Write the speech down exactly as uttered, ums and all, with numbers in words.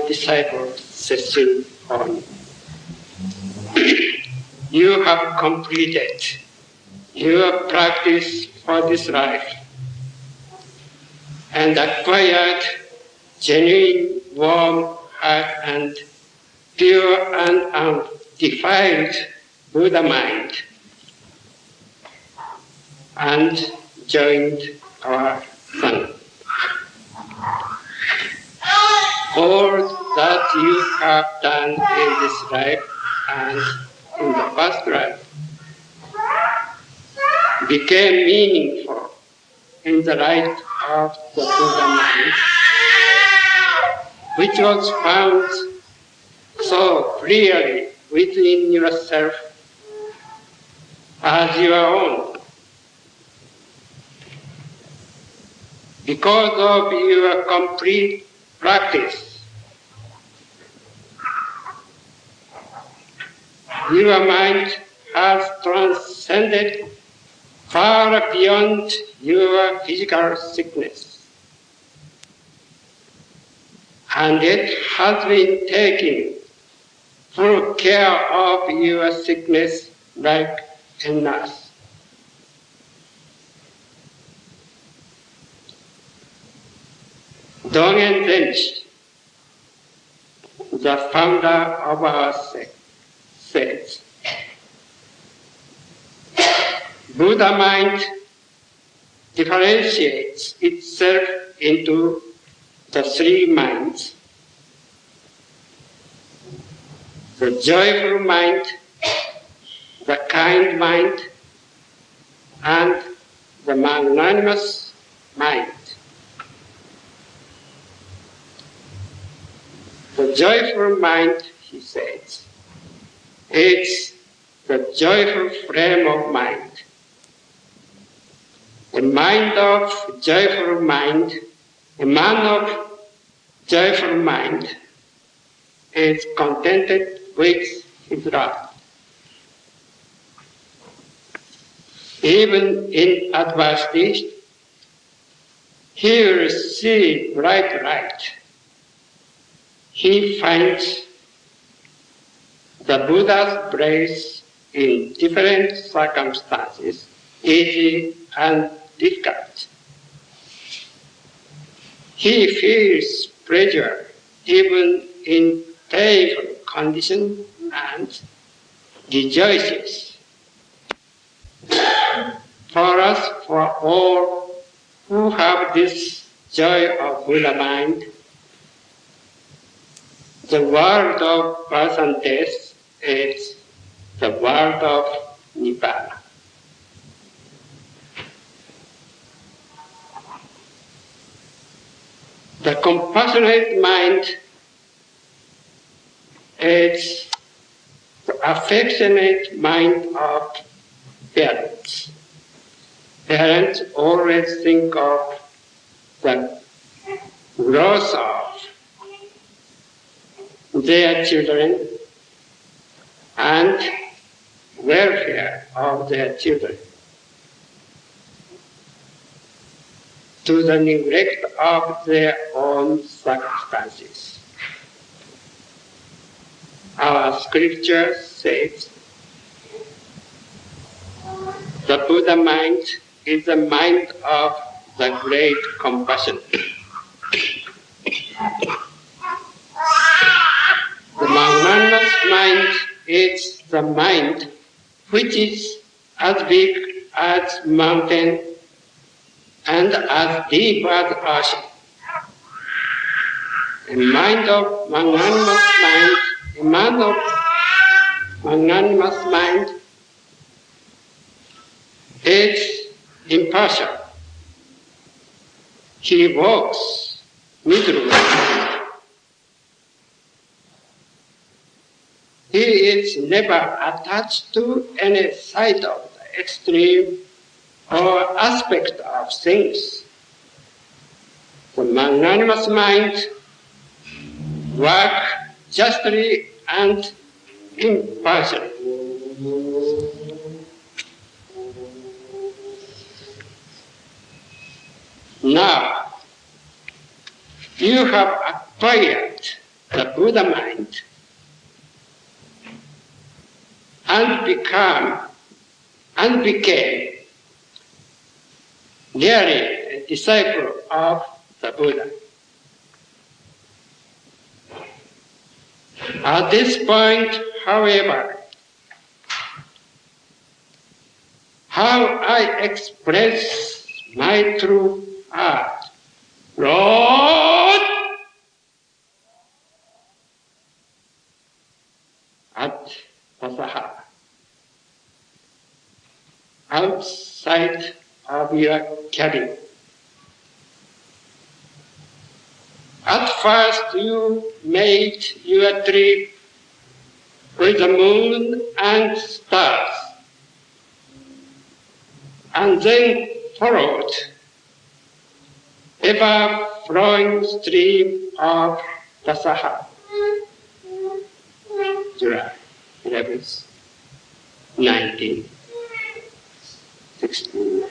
disciple Setsu on. You have completed your practice for this life and acquired genuine, warm heart and pure and undefiled Buddha mind, and joined our Sangha. All that you have done in this life and in the past life became meaningful in the light of the Buddha mind, which was found so clearly within yourself as your own. Because of your complete practice, your mind has transcended far beyond your physical sickness, and it has been taking full care of your sickness like a nurse. Dogen Zenji, the founder of our sect, says, Buddha mind differentiates itself into the three minds: the joyful mind, the kind mind, and the magnanimous mind. The joyful mind, he says, is the joyful frame of mind. A mind of joyful mind, a man of joyful mind is contented with his lot. Even in adversity, he will see bright light. He finds the Buddha's place in different circumstances easy and difficult. He feels pleasure even in painful conditions and rejoices. For us, for all who have this joy of Buddha mind, the world of birth and death is the world of Nibbana. The compassionate mind is the affectionate mind of parents. Parents always think of the growth of their children and welfare of their children, to the neglect of their own circumstances. Our scripture says, the Buddha mind is the mind of the great compassion. The magnanimous mind is the mind which is as big as mountain and as deep as ocean. A mind of magnanimous mind, a man of magnanimous mind is impartial. He walks midway. He is never attached to any side of the extreme or aspect of things. The magnanimous mind works justly and impartially. Now, you have acquired the Buddha mind and become and became really a disciple of the Buddha. At this point, however, how I express my true heart, Lord, at Tassajara, outside of your cabin. At first you made your trip with the moon and stars, and then followed ever-flowing stream of the Sahara. July eleventh, nineteen sixty-nine.